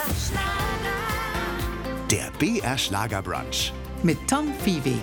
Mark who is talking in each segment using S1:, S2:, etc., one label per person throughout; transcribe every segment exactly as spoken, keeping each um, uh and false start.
S1: Der B R Schlagerbrunch
S2: mit Tom Viehweg.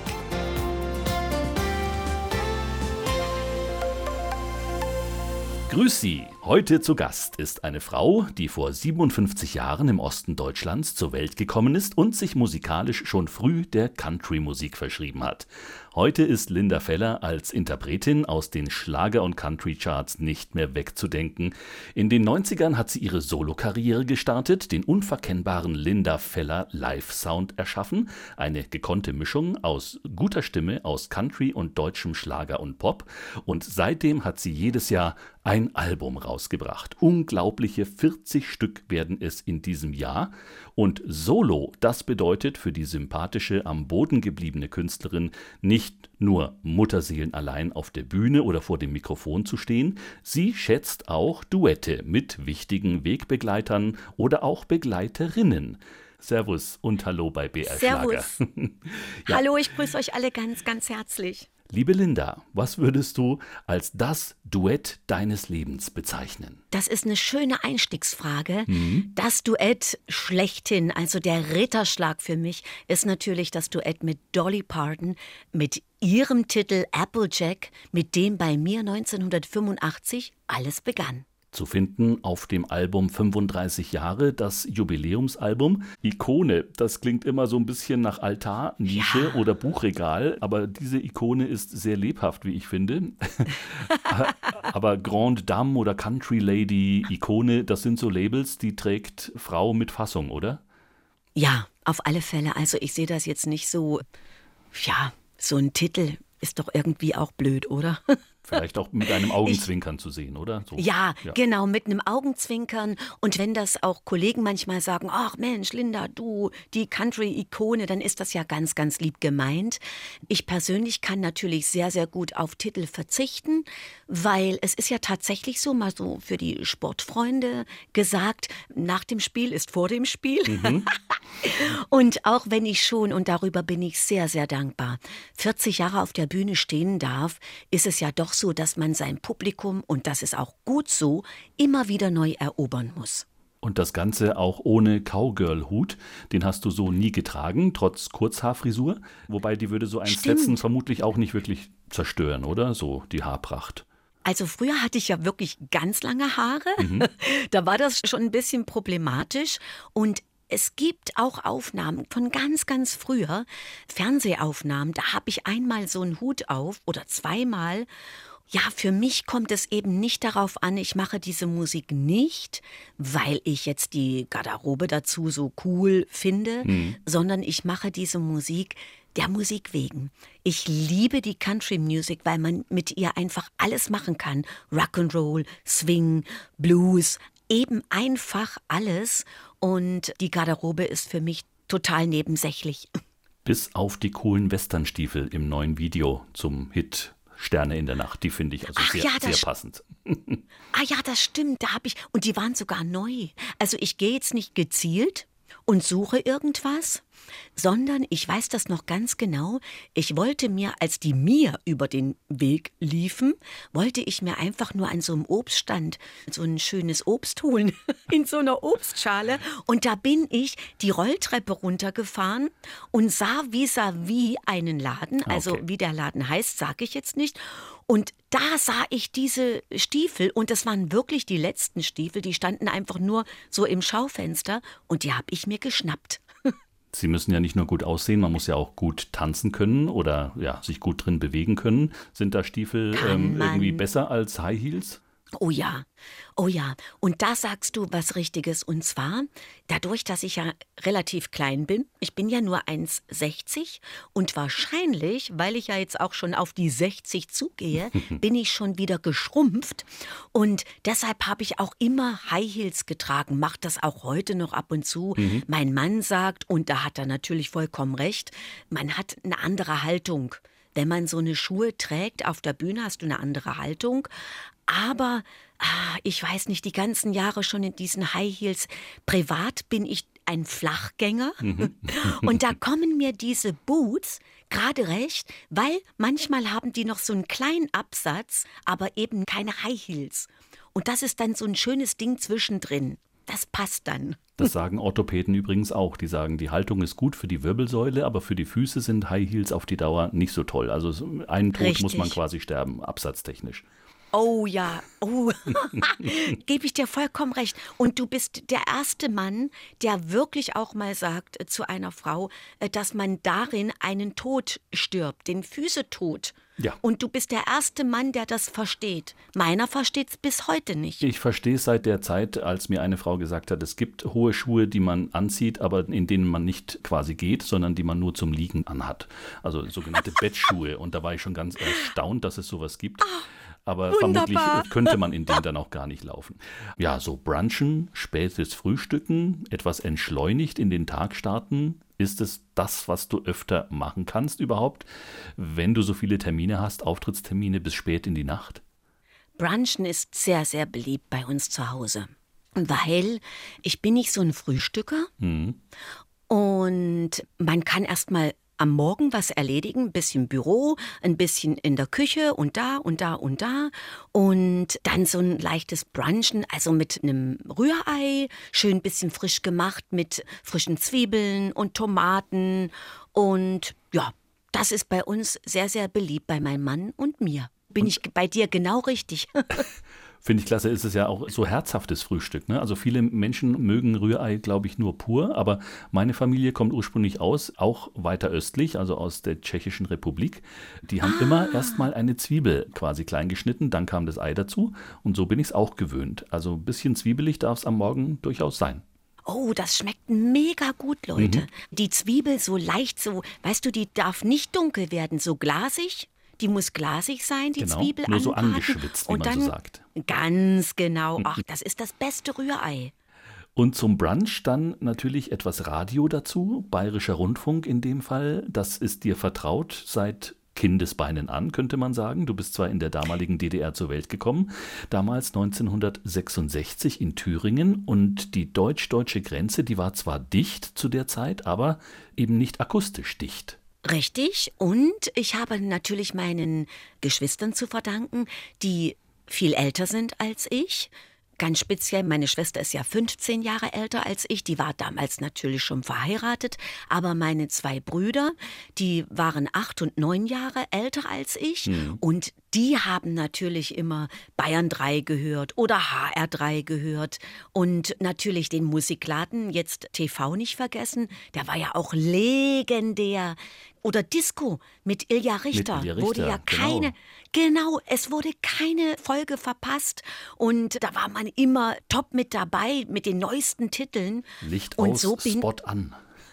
S3: Grüß Sie! Heute zu Gast ist eine Frau, die vor siebenundfünfzig Jahren im Osten Deutschlands zur Welt gekommen ist und sich musikalisch schon früh der Country-Musik verschrieben hat. Heute ist Linda Feller als Interpretin aus den Schlager- und Country-Charts nicht mehr wegzudenken. In den neunzigern hat sie ihre Solokarriere gestartet, den unverkennbaren Linda Feller Live-Sound erschaffen, eine gekonnte Mischung aus guter Stimme, aus Country und deutschem Schlager und Pop. Und seitdem hat sie jedes Jahr ein Album rausgebracht. Unglaubliche vierzig Stück werden es in diesem Jahr. Und Solo, das bedeutet für die sympathische, am Boden gebliebene Künstlerin nicht nur Mutterseelen allein auf der Bühne oder vor dem Mikrofon zu stehen, sie schätzt auch Duette mit wichtigen Wegbegleitern oder auch Begleiterinnen. Servus und Hallo bei B R Schlager.
S4: Servus. Ja. Hallo, ich grüße euch alle ganz, ganz herzlich.
S3: Liebe Linda, was würdest du als das Duett deines Lebens bezeichnen?
S4: Das ist eine schöne Einstiegsfrage.
S3: Mhm.
S4: Das Duett schlechthin, also der Ritterschlag für mich, ist natürlich das Duett mit Dolly Parton, mit ihrem Titel Applejack, mit dem bei mir neunzehnhundertfünfundachtzig alles begann.
S3: Zu finden auf dem Album fünfunddreißig Jahre, das Jubiläumsalbum. Ikone, das klingt immer so ein bisschen nach Altar, Nische ja. oder Buchregal, aber diese Ikone ist sehr lebhaft, wie ich finde. Aber Grande Dame oder Country Lady, Ikone, das sind so Labels, die trägt Frau mit Fassung, oder?
S4: Ja, auf alle Fälle. Also ich sehe das jetzt nicht so, ja, so ein Titel ist doch irgendwie auch blöd, oder?
S3: Vielleicht auch mit einem Augenzwinkern ich, zu sehen, oder? So.
S4: Ja, ja, genau, mit einem Augenzwinkern. Und wenn das auch Kollegen manchmal sagen, ach Mensch, Linda, du, die Country-Ikone, dann ist das ja ganz, ganz lieb gemeint. Ich persönlich kann natürlich sehr, sehr gut auf Titel verzichten, weil es ist ja tatsächlich so, mal so für die Sportfreunde gesagt, nach dem Spiel ist vor dem Spiel. Mhm. Und auch wenn ich schon, und darüber bin ich sehr, sehr dankbar, vierzig Jahre auf der Bühne stehen darf, ist es ja doch so, dass man sein Publikum, und das ist auch gut so, immer wieder neu erobern muss.
S3: Und das Ganze auch ohne Cowgirl-Hut, den hast du so nie getragen, trotz Kurzhaarfrisur. Wobei die würde so ein Setzen vermutlich auch nicht wirklich zerstören, oder? So die Haarpracht.
S4: Also früher hatte ich ja wirklich ganz lange Haare. Mhm. Da war das schon ein bisschen problematisch. Und es gibt auch Aufnahmen von ganz, ganz früher, Fernsehaufnahmen, da habe ich einmal so einen Hut auf oder zweimal. Ja, für mich kommt es eben nicht darauf an, ich mache diese Musik nicht, weil ich jetzt die Garderobe dazu so cool finde, mhm. sondern ich mache diese Musik der Musik wegen. Ich liebe die Country Music, weil man mit ihr einfach alles machen kann. Rock'n'Roll, Swing, Blues, eben einfach alles. Und die Garderobe ist für mich total nebensächlich.
S3: Bis auf die coolen Westernstiefel im neuen Video zum Hit Sterne in der Nacht. Die finde ich also
S4: Ach,
S3: sehr,
S4: ja,
S3: sehr passend.
S4: Ah ja, das stimmt. Da habe ich, und die waren sogar neu. Also ich gehe jetzt nicht gezielt und suche irgendwas, sondern ich weiß das noch ganz genau. Ich wollte mir, als die mir über den Weg liefen, wollte ich mir einfach nur an so einem Obststand so ein schönes Obst holen, in so einer Obstschale. Und da bin ich die Rolltreppe runtergefahren und sah vis-à-vis einen Laden, also
S3: okay.
S4: wie der Laden heißt, sage ich jetzt nicht. Und da sah ich diese Stiefel und das waren wirklich die letzten Stiefel, die standen einfach nur so im Schaufenster und die habe ich mir geschnappt.
S3: Sie müssen ja nicht nur gut aussehen, man muss ja auch gut tanzen können oder ja, sich gut drin bewegen können. Sind da Stiefel ähm, irgendwie besser als High Heels?
S4: Oh ja, oh ja. Und da sagst du was Richtiges. Und zwar, dadurch, dass ich ja relativ klein bin, ich bin ja nur eins Komma sechzig und wahrscheinlich, weil ich ja jetzt auch schon auf die sechzig zugehe, bin ich schon wieder geschrumpft. Und deshalb habe ich auch immer High Heels getragen, mache das auch heute noch ab und zu. Mhm. Mein Mann sagt, und da hat er natürlich vollkommen recht, man hat eine andere Haltung. Wenn man so eine Schuhe trägt auf der Bühne, hast du eine andere Haltung. Aber ah, ich weiß nicht, die ganzen Jahre schon in diesen High Heels. Privat bin ich ein Flachgänger. Mhm. Und da kommen mir diese Boots gerade recht, weil manchmal haben die noch so einen kleinen Absatz, aber eben keine High Heels. Und das ist dann so ein schönes Ding zwischendrin. das passt dann.
S3: Das sagen Orthopäden übrigens auch. Die sagen, die Haltung ist gut für die Wirbelsäule, aber für die Füße sind High Heels auf die Dauer nicht so toll. Also einen Tod
S4: Richtig.
S3: muss man quasi sterben, absatztechnisch.
S4: Oh ja, oh, gebe ich dir vollkommen recht. Und du bist der erste Mann, der wirklich auch mal sagt äh, zu einer Frau, äh, dass man darin einen Tod stirbt, den Füßetod.
S3: Ja.
S4: Und du bist der erste Mann, der das versteht. Meiner versteht es bis heute nicht.
S3: Ich verstehe es seit der Zeit, als mir eine Frau gesagt hat, es gibt hohe Schuhe, die man anzieht, aber in denen man nicht quasi geht, sondern die man nur zum Liegen anhat. Also sogenannte Bettschuhe. Und da war ich schon ganz erstaunt, dass es sowas gibt. Aber
S4: Wunderbar.
S3: vermutlich könnte man in denen dann auch gar nicht laufen. Ja, so Brunchen, spätes Frühstücken, etwas entschleunigt in den Tag starten. Ist es das, was du öfter machen kannst überhaupt, wenn du so viele Termine hast, Auftrittstermine bis spät in die Nacht?
S4: Brunchen ist sehr, sehr beliebt bei uns zu Hause. Weil ich bin nicht so ein Frühstücker.
S3: Mhm.
S4: Und man kann erst mal am Morgen was erledigen, ein bisschen Büro, ein bisschen in der Küche und da und da und da. Und dann so ein leichtes Brunchen, also mit einem Rührei, schön ein bisschen frisch gemacht mit frischen Zwiebeln und Tomaten. Und ja, das ist bei uns sehr, sehr beliebt bei meinem Mann und mir. Bin ich bei dir genau richtig?
S3: Finde ich klasse, ist es ja auch so herzhaftes Frühstück. Ne? Also viele Menschen mögen Rührei, glaube ich, nur pur, aber meine Familie kommt ursprünglich aus, auch weiter östlich, also aus der Tschechischen Republik. Die haben ah. immer erstmal eine Zwiebel quasi klein geschnitten, dann kam das Ei dazu und so bin ich es auch gewöhnt. Also ein bisschen zwiebelig darf es am Morgen durchaus sein.
S4: Oh, das schmeckt mega gut, Leute.
S3: Mhm.
S4: Die Zwiebel so leicht, so, weißt du, die darf nicht dunkel werden, so glasig. Die muss glasig sein, die
S3: genau,
S4: Zwiebel
S3: nur so
S4: anbraten.
S3: angeschwitzt, wie
S4: und
S3: man
S4: dann,
S3: so sagt.
S4: Ganz genau. Ach, das ist das beste Rührei.
S3: Und zum Brunch dann natürlich etwas Radio dazu, Bayerischer Rundfunk in dem Fall. Das ist dir vertraut seit Kindesbeinen an, könnte man sagen. Du bist zwar in der damaligen D D R zur Welt gekommen, damals neunzehnhundertsechsundsechzig in Thüringen. Und die deutsch-deutsche Grenze, die war zwar dicht zu der Zeit, aber eben nicht akustisch dicht.
S4: Richtig. Und ich habe natürlich meinen Geschwistern zu verdanken, die viel älter sind als ich. Ganz speziell, meine Schwester ist ja fünfzehn Jahre älter als ich. Die war damals natürlich schon verheiratet. Aber meine zwei Brüder, die waren acht und neun Jahre älter als ich. Mhm. Und die haben natürlich immer Bayern drei gehört oder H R drei gehört. Und natürlich den Musikladen, jetzt T V nicht vergessen. Der war ja auch legendär. Oder Disco mit Ilja Richter.
S3: Mit Ilja Richter,
S4: wurde ja keine, genau. genau, es wurde keine Folge verpasst. Und da war man immer top mit dabei, mit den neuesten Titeln.
S3: Licht
S4: und
S3: aus,
S4: so bin,
S3: Spot an.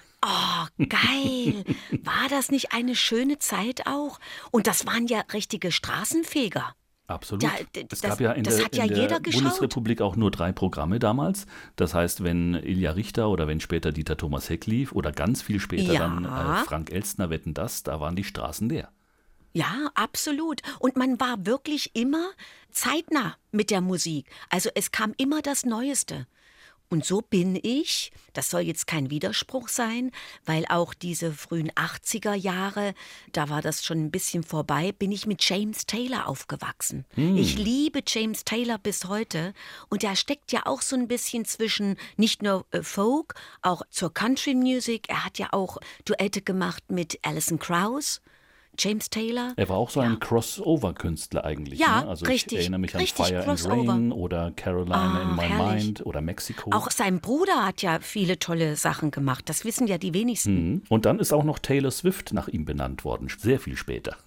S4: Oh, geil. War das nicht eine schöne Zeit auch? Und das waren ja richtige Straßenfeger.
S3: Absolut.
S4: Da,
S3: es
S4: das,
S3: gab ja in
S4: das
S3: der,
S4: hat ja
S3: in der
S4: jeder geschaut.
S3: Bundesrepublik auch nur drei Programme damals. Das heißt, wenn Ilja Richter oder wenn später Dieter Thomas Heck lief oder ganz viel später
S4: ja.
S3: dann äh, Frank Elstner, Wetten, das, da waren die Straßen leer.
S4: Ja, absolut. Und man war wirklich immer zeitnah mit der Musik. Also es kam immer das Neueste. Und so bin ich, das soll jetzt kein Widerspruch sein, weil auch diese frühen achtziger Jahre, da war das schon ein bisschen vorbei, bin ich mit James Taylor aufgewachsen. Hm. Ich liebe James Taylor bis heute und er steckt ja auch so ein bisschen zwischen nicht nur äh, Folk, auch zur Country Music. Er hat ja auch Duette gemacht mit Alison Krauss. James Taylor.
S3: Er war auch so ein
S4: ja.
S3: Crossover-Künstler eigentlich.
S4: Ja,
S3: ne? Also
S4: richtig.
S3: Ich erinnere mich an
S4: richtig
S3: Fire
S4: Crossover.
S3: and Rain oder Carolina
S4: oh,
S3: in My
S4: herrlich.
S3: Mind oder Mexico.
S4: Auch sein Bruder hat ja viele tolle Sachen gemacht. Das wissen ja die wenigsten.
S3: Mhm. Und dann ist auch noch Taylor Swift nach ihm benannt worden, sehr viel später.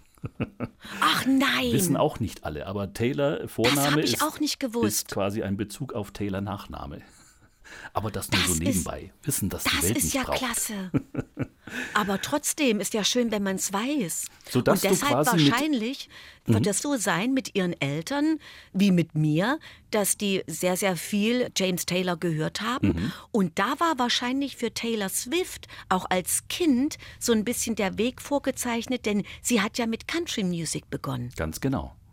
S4: Ach nein!
S3: Wissen auch nicht alle, aber Taylor Vorname
S4: ich
S3: ist,
S4: auch nicht gewusst.
S3: ist quasi ein Bezug auf Taylor Nachname. Aber das nur
S4: das
S3: so nebenbei.
S4: Ist,
S3: Wissen, dass die
S4: das
S3: Welt
S4: ist
S3: nicht
S4: ja
S3: braucht.
S4: klasse. Aber trotzdem ist ja schön, wenn man es weiß.
S3: Sodass
S4: Und deshalb
S3: du quasi
S4: wahrscheinlich
S3: mit,
S4: wird
S3: mhm.
S4: es so sein mit ihren Eltern wie mit mir, dass die sehr, sehr viel James Taylor gehört haben. Mhm. Und da war wahrscheinlich für Taylor Swift auch als Kind so ein bisschen der Weg vorgezeichnet, denn sie hat ja mit Country Music begonnen.
S3: Ganz genau.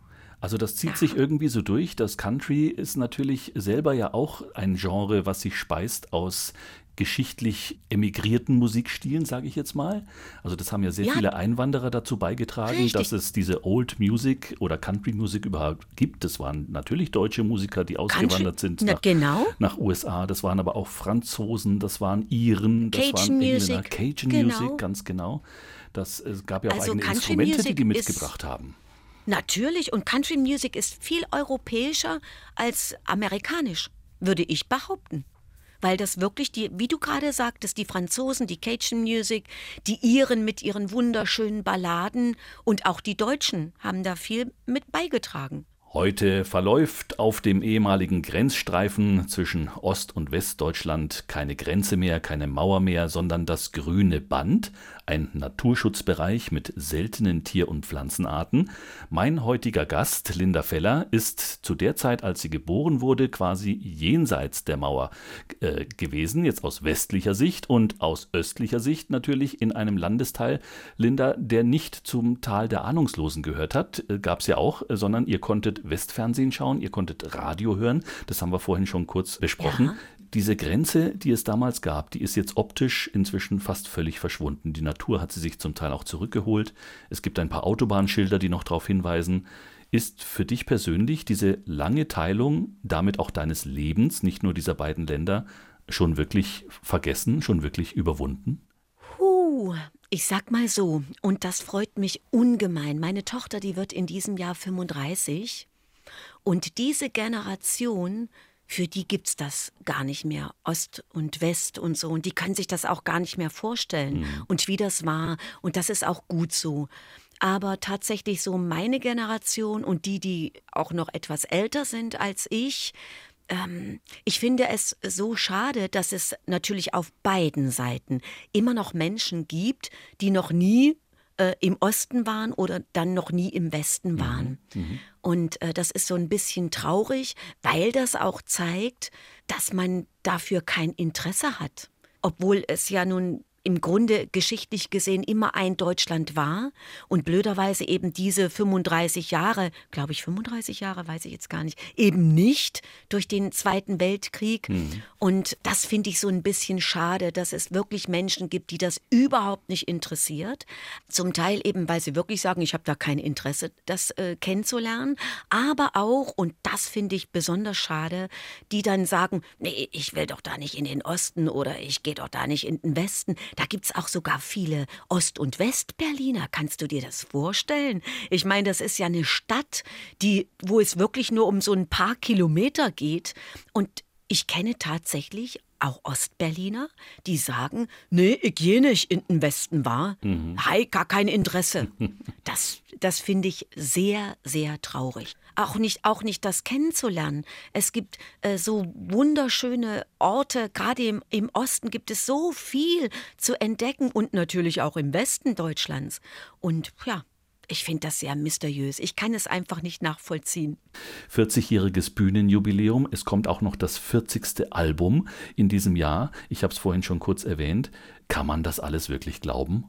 S3: Also das zieht
S4: Ja.
S3: sich irgendwie so durch. Das Country ist natürlich selber ja auch ein Genre, was sich speist aus geschichtlich emigrierten Musikstilen, sage ich jetzt mal. Also das haben ja sehr
S4: Ja,
S3: viele Einwanderer dazu beigetragen,
S4: richtig.
S3: dass es diese Old Music oder Country Music überhaupt gibt. Das waren natürlich deutsche Musiker, die
S4: Country,
S3: ausgewandert sind
S4: na
S3: nach,
S4: genau.
S3: nach U S A. Das waren aber auch Franzosen, das waren Iren, das
S4: Cajun
S3: waren Engländer.
S4: Music,
S3: Cajun
S4: genau.
S3: Music, ganz genau. Das, es gab ja auch
S4: Also
S3: eigene
S4: Country
S3: Instrumente, die
S4: Music
S3: die
S4: ist
S3: mitgebracht haben.
S4: natürlich, und Country Music ist viel europäischer als amerikanisch, würde ich behaupten. Weil das wirklich die, wie du gerade sagtest, die Franzosen, die Cajun Music, die Iren mit ihren wunderschönen Balladen und auch die Deutschen haben da viel mit beigetragen.
S3: Heute verläuft auf dem ehemaligen Grenzstreifen zwischen Ost- und Westdeutschland keine Grenze mehr, keine Mauer mehr, sondern das grüne Band, ein Naturschutzbereich mit seltenen Tier- und Pflanzenarten. Mein heutiger Gast, Linda Feller, ist zu der Zeit, als sie geboren wurde, quasi jenseits der Mauer äh, gewesen, jetzt aus westlicher Sicht und aus östlicher Sicht natürlich in einem Landesteil, Linda, der nicht zum Tal der Ahnungslosen gehört hat, äh, gab es ja auch, äh, sondern ihr konntet Westfernsehen schauen, ihr konntet Radio hören, das haben wir vorhin schon kurz besprochen.
S4: Ja.
S3: Diese Grenze, die es damals gab, die ist jetzt optisch inzwischen fast völlig verschwunden. Die Natur hat sie sich zum Teil auch zurückgeholt. Es gibt ein paar Autobahnschilder, die noch darauf hinweisen. Ist für dich persönlich diese lange Teilung, damit auch deines Lebens, nicht nur dieser beiden Länder, schon wirklich vergessen, schon wirklich überwunden?
S4: Puh, ich sag mal so, und das freut mich ungemein. Meine Tochter, die wird in diesem Jahr fünfunddreißig. Und diese Generation, für die gibt's das gar nicht mehr, Ost und West und so. Und die können sich das auch gar nicht mehr vorstellen.
S3: Mhm.
S4: Und wie das war. Und das ist auch gut so. Aber tatsächlich so meine Generation und die, die auch noch etwas älter sind als ich, ähm, ich finde es so schade, dass es natürlich auf beiden Seiten immer noch Menschen gibt, die noch nie äh, im Osten waren oder dann noch nie im Westen waren.
S3: Mhm.
S4: Und äh, das ist so ein bisschen traurig, weil das auch zeigt, dass man dafür kein Interesse hat. Obwohl es ja nun im Grunde geschichtlich gesehen immer ein Deutschland war und blöderweise eben diese fünfunddreißig Jahre, glaube ich fünfunddreißig Jahre, weiß ich jetzt gar nicht, eben nicht durch den Zweiten Weltkrieg.
S3: Mhm.
S4: Und das finde ich so ein bisschen schade, dass es wirklich Menschen gibt, die das überhaupt nicht interessiert. Zum Teil eben, weil sie wirklich sagen, ich habe da kein Interesse, das äh, kennenzulernen. Aber auch, und das finde ich besonders schade, die dann sagen, nee, ich will doch da nicht in den Osten oder ich gehe doch da nicht in den Westen. Da gibt es auch sogar viele Ost- und West-Berliner. Kannst du dir das vorstellen? Ich meine, das ist ja eine Stadt, die, wo es wirklich nur um so ein paar Kilometer geht. Und ich kenne tatsächlich auch Ostberliner, die sagen, nee, ich gehe nicht in den Westen, war. Mhm. Hei, gar kein Interesse. Das, das finde ich sehr, sehr traurig. Auch nicht, auch nicht das kennenzulernen. Es gibt äh, so wunderschöne Orte, gerade im, im Osten gibt es so viel zu entdecken und natürlich auch im Westen Deutschlands. Und ja, ich finde das sehr mysteriös. Ich kann es einfach nicht nachvollziehen.
S3: vierzigjähriges Bühnenjubiläum. Es kommt auch noch das vierzigste Album in diesem Jahr. Ich habe es vorhin schon kurz erwähnt. Kann man das alles wirklich glauben?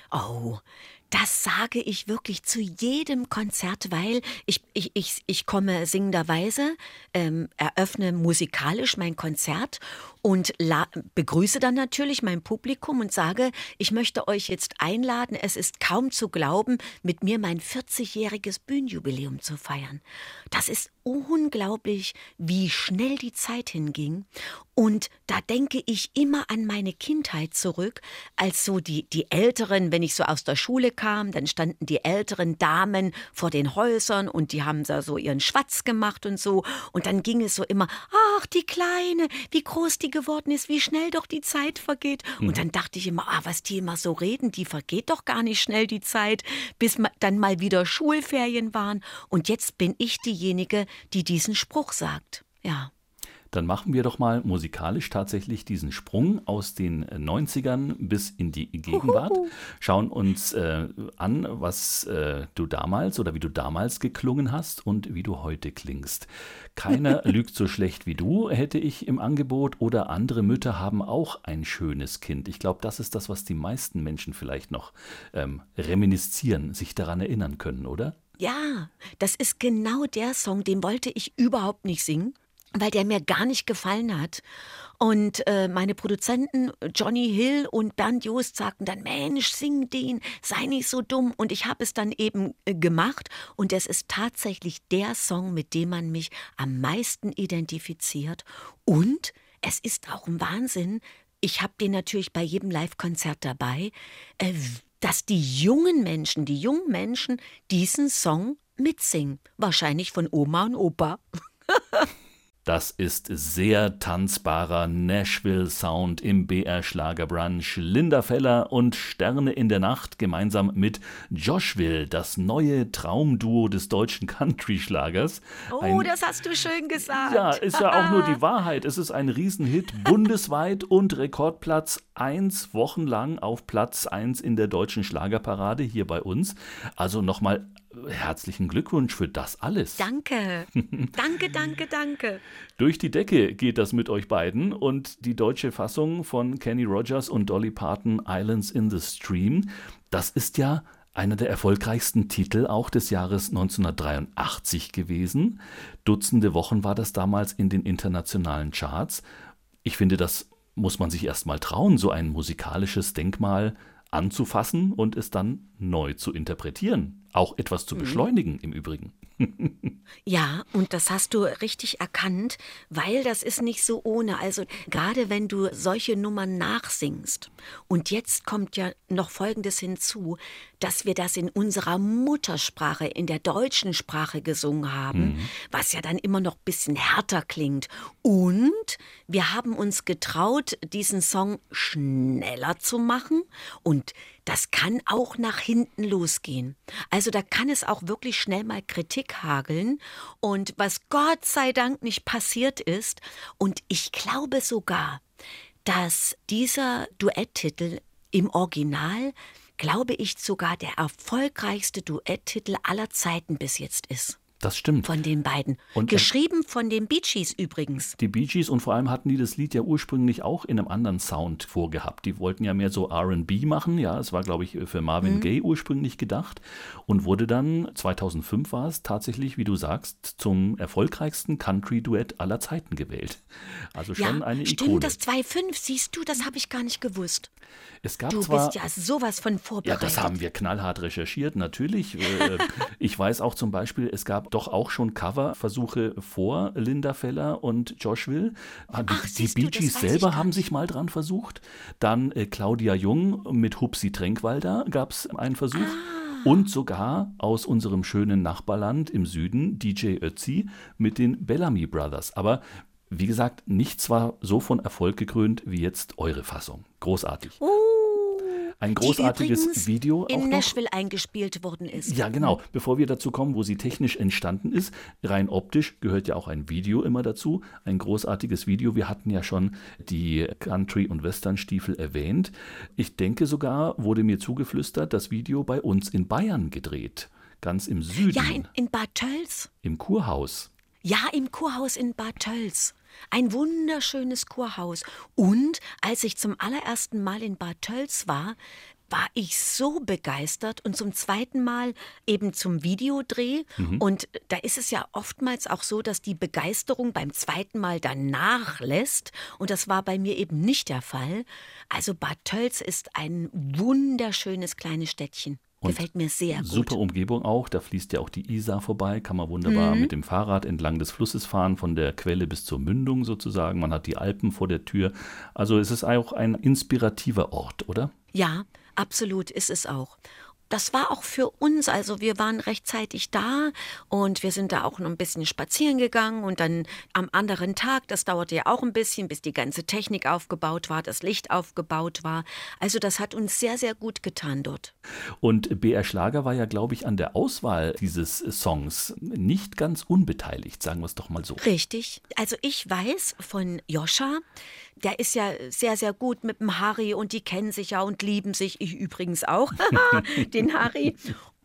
S4: Oh, das sage ich wirklich zu jedem Konzert, weil ich, ich, ich, ich komme singenderweise, ähm, eröffne musikalisch mein Konzert und la- begrüße dann natürlich mein Publikum und sage, ich möchte euch jetzt einladen, es ist kaum zu glauben, mit mir mein vierzigjähriges Bühnenjubiläum zu feiern. Das ist unglaublich, wie schnell die Zeit hinging. Und da denke ich immer an meine Kindheit zurück, als so die, die Älteren, wenn ich so aus der Schule kam, dann standen die älteren Damen vor den Häusern und die haben da so ihren Schwatz gemacht und so. Und dann ging es so immer, ach, die Kleine, wie groß die geworden ist, wie schnell doch die Zeit vergeht. Mhm. Und dann dachte ich immer, ah, was die immer so reden, die vergeht doch gar nicht schnell die Zeit, bis ma- dann mal wieder Schulferien waren. Und jetzt bin ich diejenige, die diesen Spruch sagt. Ja.
S3: Dann machen wir doch mal musikalisch tatsächlich diesen Sprung aus den neunzigern bis in die Gegenwart. Schauen uns äh, an, was äh, du damals oder wie du damals geklungen hast und wie du heute klingst. Keiner lügt so schlecht wie du, hätte ich im Angebot, oder andere Mütter haben auch ein schönes Kind. Ich glaube, das ist das, was die meisten Menschen vielleicht noch ähm, reminiszieren, sich daran erinnern können, oder?
S4: Ja, das ist genau der Song, den wollte ich überhaupt nicht singen, weil der mir gar nicht gefallen hat. Und äh, meine Produzenten Johnny Hill und Bernd Joost sagten dann, Mensch, sing den, sei nicht so dumm. Und ich habe es dann eben äh, gemacht. Und es ist tatsächlich der Song, mit dem man mich am meisten identifiziert. Und es ist auch ein Wahnsinn, ich habe den natürlich bei jedem Live-Konzert dabei, äh, dass die jungen Menschen, die jungen Menschen diesen Song mitsingen. Wahrscheinlich von Oma und Opa.
S3: Das ist sehr tanzbarer Nashville-Sound im B R Schlagerbrunch. Linda Feller und Sterne in der Nacht gemeinsam mit Joshville, das neue Traumduo des deutschen Country-Schlagers.
S4: Oh,
S3: ein,
S4: das hast du schön gesagt.
S3: Ja, ist ja auch nur die Wahrheit. Es ist ein Riesenhit bundesweit und Rekordplatz eins wochenlang auf Platz eins in der deutschen Schlagerparade hier bei uns. Also nochmal herzlichen Glückwunsch für das alles.
S4: Danke, danke, danke, danke.
S3: Durch die Decke geht das mit euch beiden und die deutsche Fassung von Kenny Rogers und Dolly Parton, Islands in the Stream, das ist ja einer der erfolgreichsten Titel auch des Jahres neunzehnhundertdreiundachtzig gewesen. Dutzende Wochen war das damals in den internationalen Charts. Ich finde, das muss man sich erst mal trauen, so ein musikalisches Denkmal anzufassen und es dann neu zu interpretieren. Auch etwas zu beschleunigen mhm. im Übrigen.
S4: Ja, und das hast du richtig erkannt, weil das ist nicht so ohne. Also gerade wenn du solche Nummern nachsingst. Und jetzt kommt ja noch Folgendes hinzu, dass wir das in unserer Muttersprache, in der deutschen Sprache gesungen haben, mhm. was ja dann immer noch ein bisschen härter klingt. Und wir haben uns getraut, diesen Song schneller zu machen und das kann auch nach hinten losgehen. Also da kann es auch wirklich schnell mal Kritik hageln. Und was Gott sei Dank nicht passiert ist, und ich glaube sogar, dass dieser Duetttitel im Original, glaube ich, sogar der erfolgreichste Duetttitel aller Zeiten bis jetzt ist.
S3: Das stimmt.
S4: Von den beiden. Und geschrieben von den Bee Gees übrigens.
S3: Die Bee Gees, und vor allem hatten die das Lied ja ursprünglich auch in einem anderen Sound vorgehabt. Die wollten ja mehr so R und B machen. Ja, es war, glaube ich, für Marvin mhm. Gaye ursprünglich gedacht und wurde dann, zweitausendfünf war es tatsächlich, wie du sagst, zum erfolgreichsten Country-Duett aller Zeiten gewählt. Also schon
S4: ja,
S3: eine
S4: stimmt,
S3: Ikone.
S4: Das zweitausendfünf, siehst du, das habe ich gar nicht gewusst.
S3: Es gab
S4: du
S3: zwar,
S4: bist ja sowas von vorbereitet.
S3: Ja, das haben wir knallhart recherchiert, natürlich. Ich weiß auch zum Beispiel, es gab doch auch schon Coverversuche vor Linda Feller und Joshville. Die,
S4: Ach,
S3: die Bee Gees selber haben sich mal dran versucht. Dann äh, Claudia Jung mit Hupsi Tränkwalder gab es einen Versuch. Ah. Und sogar aus unserem schönen Nachbarland im Süden D J Ötzi mit den Bellamy Brothers. Aber wie gesagt, nichts war so von Erfolg gekrönt wie jetzt eure Fassung. Großartig.
S4: Uh.
S3: Ein großartiges
S4: die
S3: Video
S4: in
S3: auch noch.
S4: Nashville eingespielt worden ist.
S3: Ja, genau. Bevor wir dazu kommen, wo sie technisch entstanden ist, rein optisch gehört ja auch ein Video immer dazu. Ein großartiges Video. Wir hatten ja schon die Country- und Western-Stiefel erwähnt. Ich denke sogar, wurde mir zugeflüstert, das Video bei uns in Bayern gedreht. Ganz im Süden.
S4: Ja, in, in Bad Tölz.
S3: Im Kurhaus.
S4: Ja, im Kurhaus in Bad Tölz. Ein wunderschönes Kurhaus. Und als ich zum allerersten Mal in Bad Tölz war, war ich so begeistert und zum zweiten Mal eben zum Videodreh. Mhm. Und da ist es ja oftmals auch so, dass die Begeisterung beim zweiten Mal dann nachlässt. Und das war bei mir eben nicht der Fall. Also Bad Tölz ist ein wunderschönes kleines Städtchen. Und gefällt mir sehr gut.
S3: Super Umgebung auch, da fließt ja auch die Isar vorbei, kann man wunderbar mhm. mit dem Fahrrad entlang des Flusses fahren, von der Quelle bis zur Mündung sozusagen. Man hat die Alpen vor der Tür. Also es ist auch ein inspirativer Ort, oder?
S4: Ja, absolut ist es auch. Das war auch für uns, also wir waren rechtzeitig da und wir sind da auch noch ein bisschen spazieren gegangen und dann am anderen Tag, das dauerte ja auch ein bisschen, bis die ganze Technik aufgebaut war, das Licht aufgebaut war. Also das hat uns sehr, sehr gut getan dort.
S3: Und B R Schlager war ja, glaube ich, an der Auswahl dieses Songs nicht ganz unbeteiligt, sagen wir es doch mal so.
S4: Richtig. Also ich weiß von Joscha, der ist ja sehr, sehr gut mit dem Harry und die kennen sich ja und lieben sich. Ich übrigens auch, den Harry.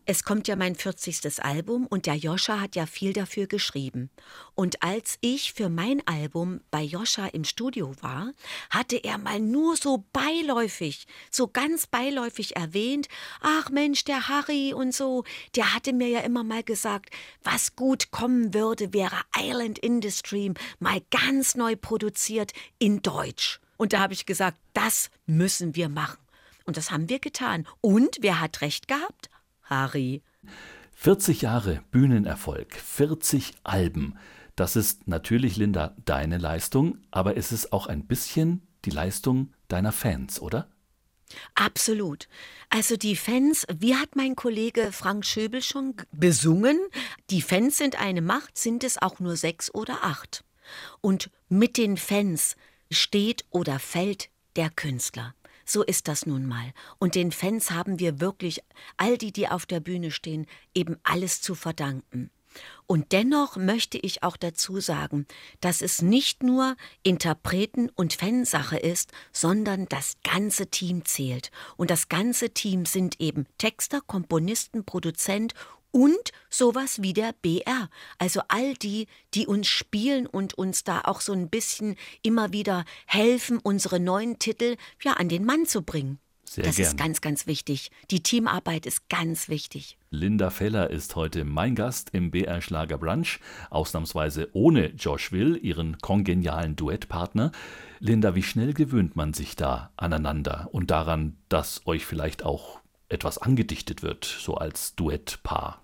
S4: Es kommt ja mein vierzigstes Album und der Joscha hat ja viel dafür geschrieben. Und als ich für mein Album bei Joscha im Studio war, hatte er mal nur so beiläufig, so ganz beiläufig erwähnt, ach Mensch, der Harry und so, der hatte mir ja immer mal gesagt, was gut kommen würde, wäre Island in the Stream mal ganz neu produziert in Deutsch. Und da habe ich gesagt, das müssen wir machen. Und das haben wir getan. Und wer hat recht gehabt? Harry.
S3: vierzig Jahre Bühnenerfolg, vierzig Alben. Das ist natürlich, Linda, deine Leistung, aber es ist auch ein bisschen die Leistung deiner Fans, oder?
S4: Absolut. Also die Fans, wie hat mein Kollege Frank Schöbel schon besungen, die Fans sind eine Macht, sind es auch nur sechs oder acht. Und mit den Fans steht oder fällt der Künstler. So ist das nun mal. Und den Fans haben wir wirklich, all die, die auf der Bühne stehen, eben alles zu verdanken. Und dennoch möchte ich auch dazu sagen, dass es nicht nur Interpreten- und Fansache ist, sondern das ganze Team zählt. Und das ganze Team sind eben Texter, Komponisten, Produzent und sowas wie der B R. Also all die, die uns spielen und uns da auch so ein bisschen immer wieder helfen, unsere neuen Titel ja an den Mann zu bringen.
S3: Sehr
S4: das
S3: gern.
S4: ist ganz, ganz wichtig. Die Teamarbeit ist ganz wichtig.
S3: Linda Feller ist heute mein Gast im B R Schlager Brunch, ausnahmsweise ohne Josh Will, ihren kongenialen Duettpartner. Linda, wie schnell gewöhnt man sich da aneinander und daran, dass euch vielleicht auch etwas angedichtet wird, so als Duettpaar?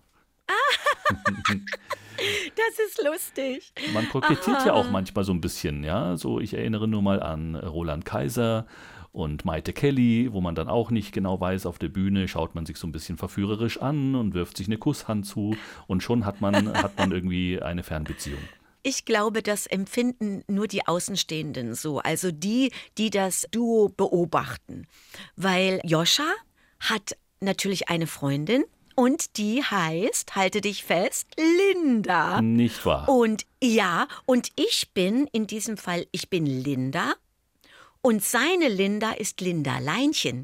S4: Das ist lustig.
S3: Man kokettiert ja auch manchmal so ein bisschen, ja. So, ich erinnere nur mal an Roland Kaiser und Maite Kelly, wo man dann auch nicht genau weiß, auf der Bühne schaut man sich so ein bisschen verführerisch an und wirft sich eine Kusshand zu und schon hat man, hat man irgendwie eine Fernbeziehung.
S4: Ich glaube, das empfinden nur die Außenstehenden so, also die, die das Duo beobachten. Weil Joscha hat natürlich eine Freundin und die heißt, halte dich fest, Linda.
S3: Nicht wahr?
S4: Und ja, und ich bin in diesem Fall, ich bin Linda und seine Linda ist Linda Leinchen.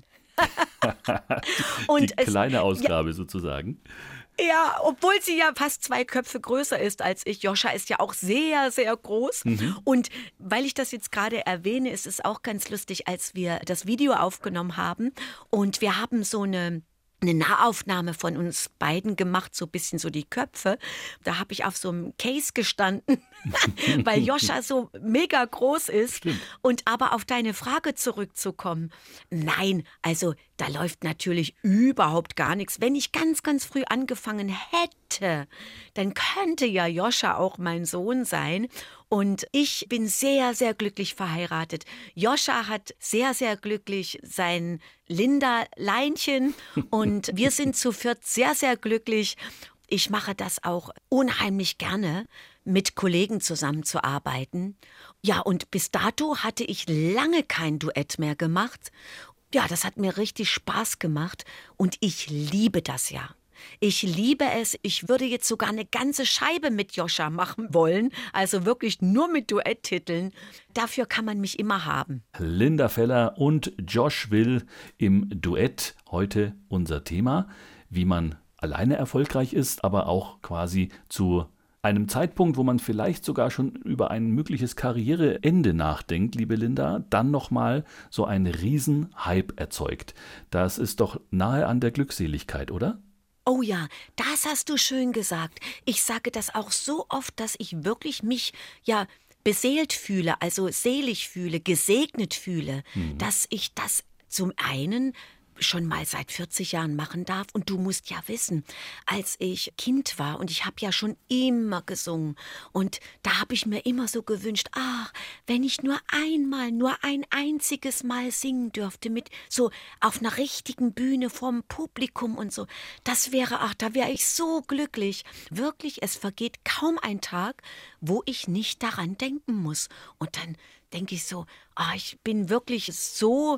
S3: Und die kleine Ausgabe ja, sozusagen.
S4: Ja, obwohl sie ja fast zwei Köpfe größer ist als ich. Joscha ist ja auch sehr, sehr groß. Mhm. Und weil ich das jetzt gerade erwähne, ist es auch ganz lustig, als wir das Video aufgenommen haben. Und wir haben so eine... eine Nahaufnahme von uns beiden gemacht, so ein bisschen so die Köpfe. Da habe ich auf so einem Case gestanden, weil Joscha so mega groß ist.
S3: Stimmt.
S4: Und aber auf deine Frage zurückzukommen, nein, also da läuft natürlich überhaupt gar nichts. Wenn ich ganz, ganz früh angefangen hätte, dann könnte ja Joscha auch mein Sohn sein. Und ich bin sehr, sehr glücklich verheiratet. Joscha hat sehr, sehr glücklich sein Linda Leinchen und wir sind zu viert sehr, sehr glücklich. Ich mache das auch unheimlich gerne, mit Kollegen zusammenzuarbeiten. Ja, und bis dato hatte ich lange kein Duett mehr gemacht. Ja, das hat mir richtig Spaß gemacht und ich liebe das ja. Ich liebe es. Ich würde jetzt sogar eine ganze Scheibe mit Joscha machen wollen. Also wirklich nur mit Duetttiteln. Dafür kann man mich immer haben.
S3: Linda Feller und Josh Will im Duett. Heute unser Thema. Wie man alleine erfolgreich ist, aber auch quasi zu einem Zeitpunkt, wo man vielleicht sogar schon über ein mögliches Karriereende nachdenkt, liebe Linda, dann nochmal so einen Riesen-Hype erzeugt. Das ist doch nahe an der Glückseligkeit, oder?
S4: Oh ja, das hast du schön gesagt. Ich sage das auch so oft, dass ich wirklich mich ja beseelt fühle, also selig fühle, gesegnet fühle, mhm. dass ich das zum einen schon mal seit vierzig Jahren machen darf. Und du musst ja wissen, als ich Kind war und ich habe ja schon immer gesungen und da habe ich mir immer so gewünscht, ach, wenn ich nur einmal, nur ein einziges Mal singen dürfte mit so auf einer richtigen Bühne vorm Publikum und so, das wäre, ach, da wäre ich so glücklich. Wirklich, es vergeht kaum ein Tag, wo ich nicht daran denken muss. Und dann denke ich so, ah, ich bin wirklich so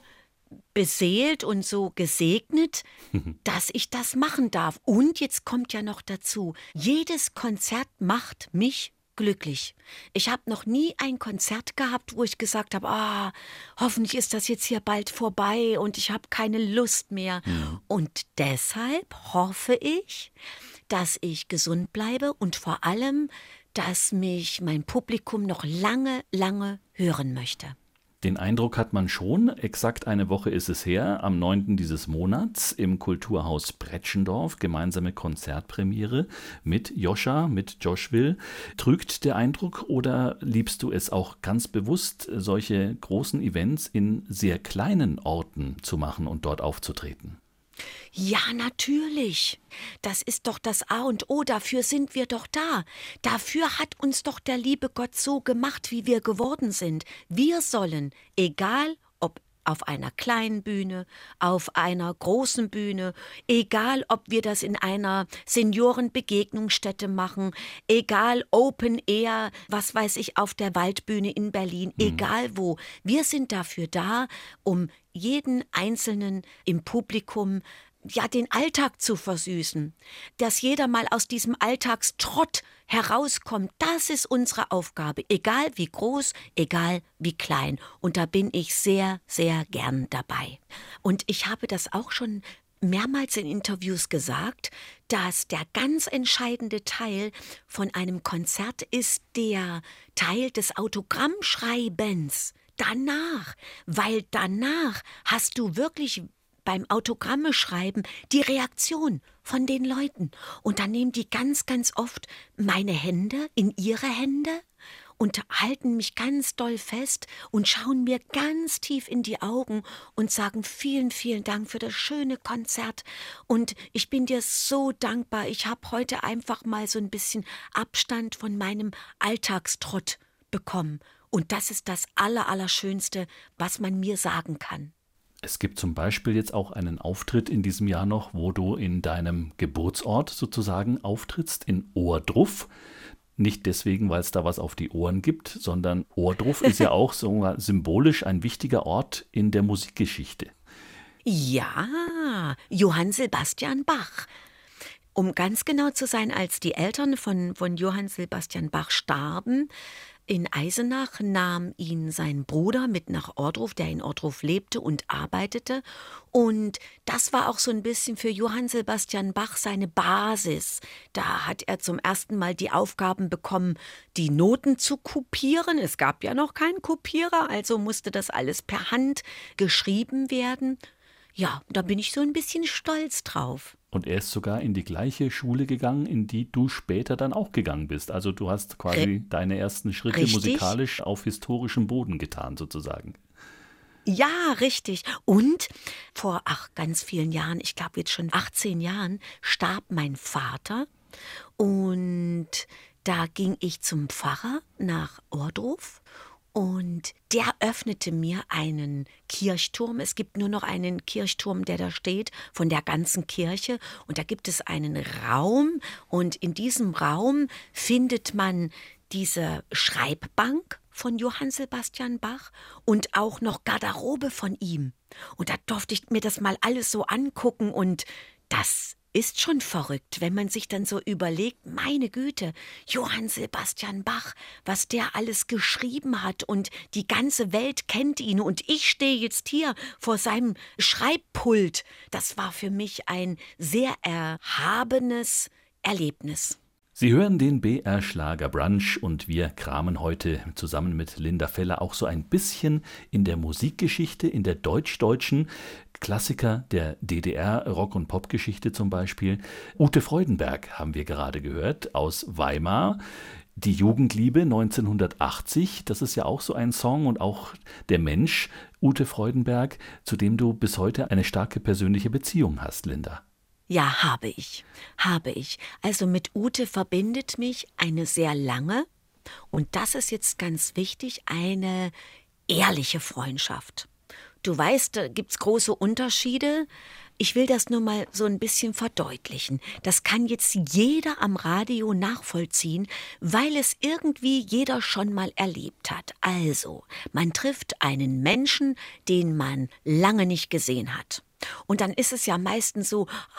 S4: beseelt und so gesegnet, dass ich das machen darf. Und jetzt kommt ja noch dazu, jedes Konzert macht mich glücklich. Ich habe noch nie ein Konzert gehabt, wo ich gesagt habe, ah, hoffentlich ist das jetzt hier bald vorbei und ich habe keine Lust mehr. Mhm. Und deshalb hoffe ich, dass ich gesund bleibe und vor allem, dass mich mein Publikum noch lange, lange hören möchte.
S3: Den Eindruck hat man schon. Exakt eine Woche ist es her, am neunten dieses Monats im Kulturhaus Bretschendorf, gemeinsame Konzertpremiere mit Joscha, mit Josh Will. Trügt der Eindruck oder liebst du es auch ganz bewusst, solche großen Events in sehr kleinen Orten zu machen und dort aufzutreten?
S4: Ja, natürlich. Das ist doch das A und O, dafür sind wir doch da. Dafür hat uns doch der liebe Gott so gemacht, wie wir geworden sind. Wir sollen, egal ob auf einer kleinen Bühne, auf einer großen Bühne, egal ob wir das in einer Seniorenbegegnungsstätte machen, egal Open Air, was weiß ich, auf der Waldbühne in Berlin, mhm. egal wo. Wir sind dafür da, um jeden Einzelnen im Publikum ja den Alltag zu versüßen, dass jeder mal aus diesem Alltagstrott herauskommt. Das ist unsere Aufgabe, egal wie groß, egal wie klein. Und da bin ich sehr, sehr gern dabei. Und ich habe das auch schon mehrmals in Interviews gesagt, dass der ganz entscheidende Teil von einem Konzert ist der Teil des Autogrammschreibens. Danach, weil danach hast du wirklich beim Autogramme schreiben die Reaktion von den Leuten. Und dann nehmen die ganz, ganz oft meine Hände in ihre Hände und halten mich ganz doll fest und schauen mir ganz tief in die Augen und sagen vielen, vielen Dank für das schöne Konzert. Und ich bin dir so dankbar. Ich habe heute einfach mal so ein bisschen Abstand von meinem Alltagstrott bekommen. Und das ist das Aller, Allerschönste, was man mir sagen kann.
S3: Es gibt zum Beispiel jetzt auch einen Auftritt in diesem Jahr noch, wo du in deinem Geburtsort sozusagen auftrittst, in Ohrdruf. Nicht deswegen, weil es da was auf die Ohren gibt, sondern Ohrdruf ist ja auch so symbolisch ein wichtiger Ort in der Musikgeschichte.
S4: Ja, Johann Sebastian Bach. Um ganz genau zu sein, als die Eltern von, von Johann Sebastian Bach starben, in Eisenach nahm ihn sein Bruder mit nach Ohrdruf, der in Ohrdruf lebte und arbeitete. Und das war auch so ein bisschen für Johann Sebastian Bach seine Basis. Da hat er zum ersten Mal die Aufgaben bekommen, die Noten zu kopieren. Es gab ja noch keinen Kopierer, also musste das alles per Hand geschrieben werden. Ja, da bin ich so ein bisschen stolz drauf.
S3: Und er ist sogar in die gleiche Schule gegangen, in die du später dann auch gegangen bist. Also du hast quasi Re- deine ersten Schritte richtig? musikalisch auf historischem Boden getan, sozusagen.
S4: Ja, richtig. Und vor ach, ganz vielen Jahren, ich glaube jetzt schon achtzehn Jahren, starb mein Vater. Und da ging ich zum Pfarrer nach Ohrdruf. Und der öffnete mir einen Kirchturm. Es gibt nur noch einen Kirchturm, der da steht, von der ganzen Kirche. Und da gibt es einen Raum. Und in diesem Raum findet man diese Schreibbank von Johann Sebastian Bach und auch noch Garderobe von ihm. Und da durfte ich mir das mal alles so angucken. Und das ist schon verrückt, wenn man sich dann so überlegt, meine Güte, Johann Sebastian Bach, was der alles geschrieben hat und die ganze Welt kennt ihn und ich stehe jetzt hier vor seinem Schreibpult. Das war für mich ein sehr erhabenes Erlebnis.
S3: Sie hören den B R Schlager Brunch und wir kramen heute zusammen mit Linda Feller auch so ein bisschen in der Musikgeschichte, in der deutsch-deutschen Klassiker der D D R-Rock- und Popgeschichte zum Beispiel. Ute Freudenberg haben wir gerade gehört aus Weimar. Die Jugendliebe neunzehnhundertachtzig, das ist ja auch so ein Song und auch der Mensch Ute Freudenberg, zu dem du bis heute eine starke persönliche Beziehung hast, Linda.
S4: Ja, habe ich, habe ich. Also mit Ute verbindet mich eine sehr lange, und das ist jetzt ganz wichtig, eine ehrliche Freundschaft. Du weißt, da gibt's große Unterschiede. Ich will das nur mal so ein bisschen verdeutlichen. Das kann jetzt jeder am Radio nachvollziehen, weil es irgendwie jeder schon mal erlebt hat. Also, man trifft einen Menschen, den man lange nicht gesehen hat. Und dann ist es ja meistens so, ah,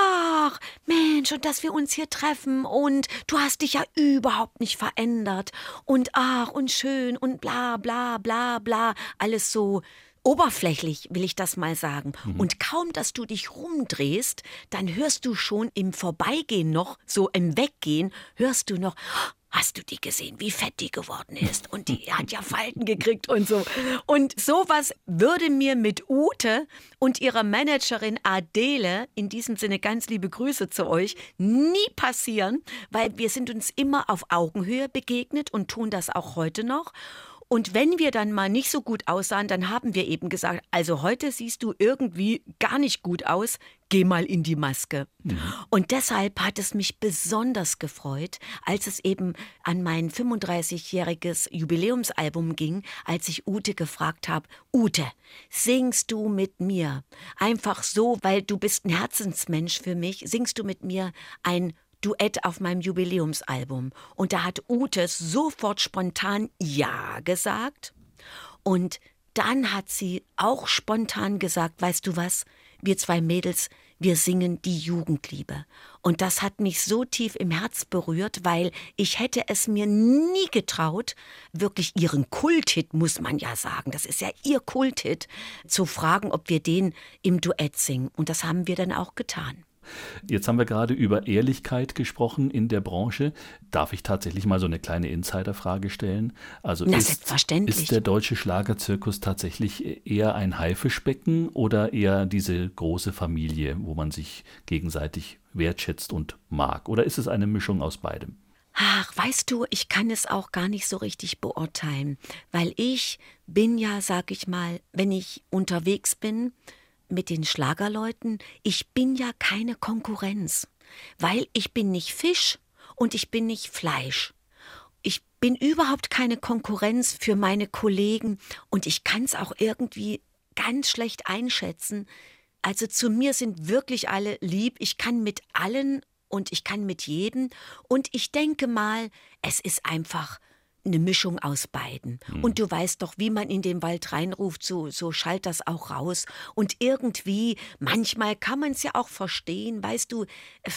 S4: ach, Mensch, und dass wir uns hier treffen und du hast dich ja überhaupt nicht verändert und ach, und schön und bla bla bla bla, alles so oberflächlich, will ich das mal sagen. Mhm. Und kaum, dass du dich rumdrehst, dann hörst du schon im Vorbeigehen noch, so im Weggehen, hörst du noch, hast du die gesehen, wie fett die geworden ist? Und die hat ja Falten gekriegt und so. Und sowas würde mir mit Ute und ihrer Managerin Adele, in diesem Sinne ganz liebe Grüße zu euch, nie passieren, weil wir sind uns immer auf Augenhöhe begegnet und tun das auch heute noch. Und wenn wir dann mal nicht so gut aussahen, dann haben wir eben gesagt, also heute siehst du irgendwie gar nicht gut aus, geh mal in die Maske. Mhm. Und deshalb hat es mich besonders gefreut, als es eben an mein fünfunddreißigjähriges Jubiläumsalbum ging, als ich Ute gefragt habe, Ute, singst du mit mir? Einfach so, weil du bist ein Herzensmensch für mich, singst du mit mir ein Duett auf meinem Jubiläumsalbum. Und da hat Ute sofort spontan Ja gesagt. Und dann hat sie auch spontan gesagt, weißt du was, wir zwei Mädels, wir singen die Jugendliebe. Und das hat mich so tief im Herz berührt, weil ich hätte es mir nie getraut, wirklich ihren Kulthit, muss man ja sagen, das ist ja ihr Kulthit, zu fragen, ob wir den im Duett singen. Und das haben wir dann auch getan.
S3: Jetzt haben wir gerade über Ehrlichkeit gesprochen in der Branche. Darf ich tatsächlich mal so eine kleine Insiderfrage stellen? Also
S4: Na,
S3: ist,
S4: selbstverständlich.
S3: Ist der deutsche Schlagerzirkus tatsächlich eher ein Haifischbecken oder eher diese große Familie, wo man sich gegenseitig wertschätzt und mag? Oder ist es eine Mischung aus beidem?
S4: Ach, weißt du, ich kann es auch gar nicht so richtig beurteilen, weil ich bin ja, sag ich mal, wenn ich unterwegs bin, mit den Schlagerleuten, ich bin ja keine Konkurrenz, weil ich bin nicht Fisch und ich bin nicht Fleisch. Ich bin überhaupt keine Konkurrenz für meine Kollegen und ich kann es auch irgendwie ganz schlecht einschätzen. Also zu mir sind wirklich alle lieb, ich kann mit allen und ich kann mit jedem und ich denke mal, es ist einfach eine Mischung aus beiden. Hm. Und du weißt doch, wie man in den Wald reinruft, so, so schallt das auch raus. Und irgendwie, manchmal kann man es ja auch verstehen, weißt du,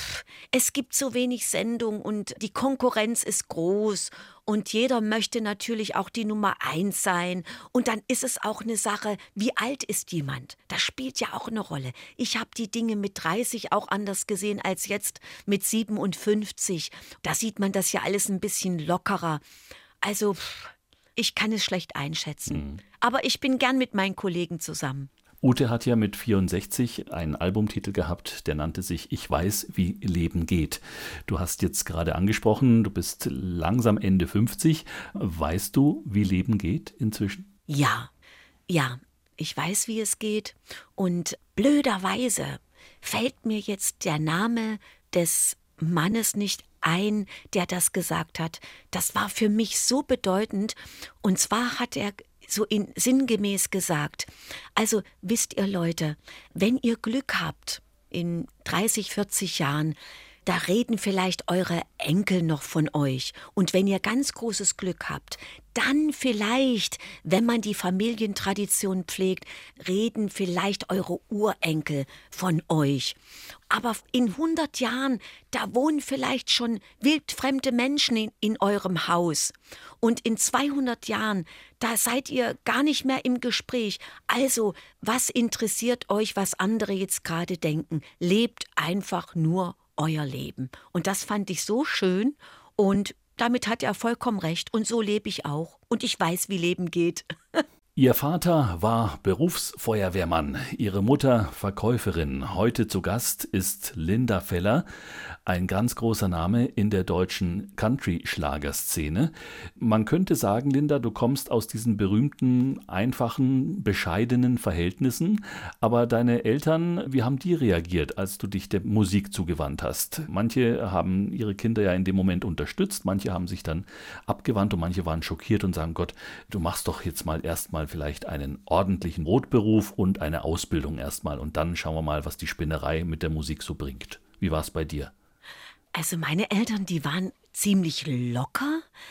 S4: es gibt so wenig Sendung und die Konkurrenz ist groß und jeder möchte natürlich auch die Nummer eins sein. Und dann ist es auch eine Sache, wie alt ist jemand? Das spielt ja auch eine Rolle. Ich habe die Dinge mit dreißig auch anders gesehen als jetzt mit siebenundfünfzig. Da sieht man das ja alles ein bisschen lockerer. Also, ich kann es schlecht einschätzen. Mhm. Aber ich bin gern mit meinen Kollegen zusammen.
S3: Ute hat ja mit vierundsechzig einen Albumtitel gehabt, der nannte sich Ich weiß, wie Leben geht. Du hast jetzt gerade angesprochen, du bist langsam Ende fünfzig. Weißt du, wie Leben geht inzwischen?
S4: Ja, ja, ich weiß, wie es geht. Und blöderweise fällt mir jetzt der Name des Mannes nicht ein, der das gesagt hat. Das war für mich so bedeutend. Und zwar hat er so in, sinngemäß gesagt, also wisst ihr Leute, wenn ihr Glück habt in dreißig, vierzig Jahren, da reden vielleicht eure Enkel noch von euch. Und wenn ihr ganz großes Glück habt, dann vielleicht, wenn man die Familientradition pflegt, reden vielleicht eure Urenkel von euch. Aber in hundert Jahren, da wohnen vielleicht schon wildfremde Menschen in, in eurem Haus. Und in zweihundert Jahren, da seid ihr gar nicht mehr im Gespräch. Also, was interessiert euch, was andere jetzt gerade denken? Lebt einfach nur euer Leben. Und das fand ich so schön und damit hat er vollkommen recht. Und so lebe ich auch. Und ich weiß, wie Leben geht.
S3: Ihr Vater war Berufsfeuerwehrmann, ihre Mutter Verkäuferin. Heute zu Gast ist Linda Feller, ein ganz großer Name in der deutschen Country-Schlagerszene. Man könnte sagen, Linda, du kommst aus diesen berühmten, einfachen, bescheidenen Verhältnissen, aber deine Eltern, wie haben die reagiert, als du dich der Musik zugewandt hast? Manche haben ihre Kinder ja in dem Moment unterstützt, manche haben sich dann abgewandt und manche waren schockiert und sagen, Gott, du machst doch jetzt mal erstmal vielleicht einen ordentlichen Brotberuf und eine Ausbildung erstmal und dann schauen wir mal, was die Spinnerei mit der Musik so bringt. Wie war es bei dir?
S4: Also meine Eltern, die waren ziemlich locker.